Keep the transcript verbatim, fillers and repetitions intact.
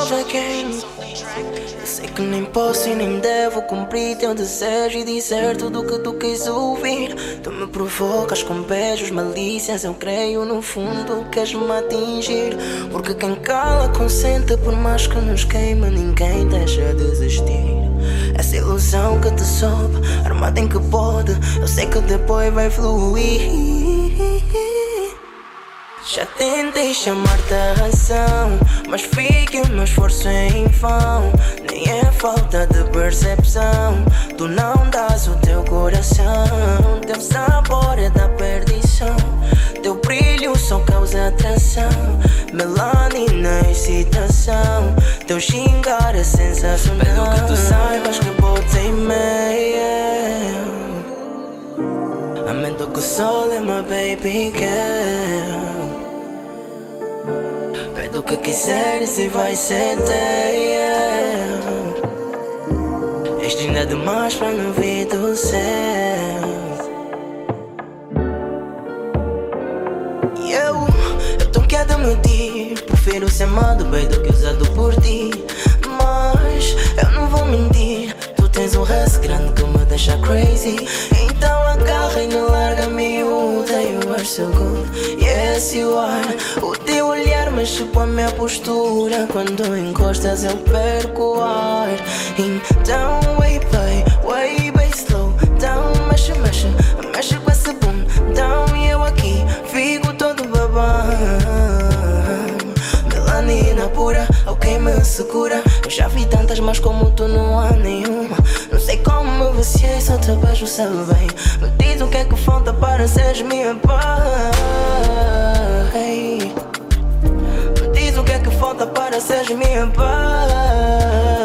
love again. Eu sei que nem posso e nem devo cumprir teu desejo e dizer tudo o que tu quis ouvir. Tu me provocas com beijos, malícias, eu creio no fundo queres-me atingir. Porque quem cala consente, por mais que nos queime, ninguém deixa de existir. Essa ilusão que te sobe, armada em que pode, eu sei que depois vai fluir. Já tentei chamar-te a razão, mas vi que o meu esforço é em vão. Nem é falta de percepção, tu não dás o teu coração. Teu sabor é da perdição, teu brilho só causa atração. Melanina, excitação, teu xingar é sensacional. Pelo que tu saibas que botei meio, aumento que o sol é my baby girl. Pede o que quiseres e vai ser teu. Isto ainda é demais para não vir do céu. E eu, eu tô quieto a mentir, prefiro ser amado bem do que usado por ti. Mas eu não vou mentir, tu tens um resto grande que me deixa crazy. Então agarra e não larga miúda. You are so good, yes you are. O teu olhar mexe com a minha postura, quando encostas eu perco o ar. Então way bem, way bem slow down. Mexe, mexe, mexe com esse boom down. E eu aqui fico todo babão. Melanina pura, ok me segura. Eu já vi tantas, mas como tu não há nenhuma. Não sei como me viciei, só te beijo, sabe bem. Me diz o que é que falta para seres minha paz. Me diz o que é que falta para seres minha paz.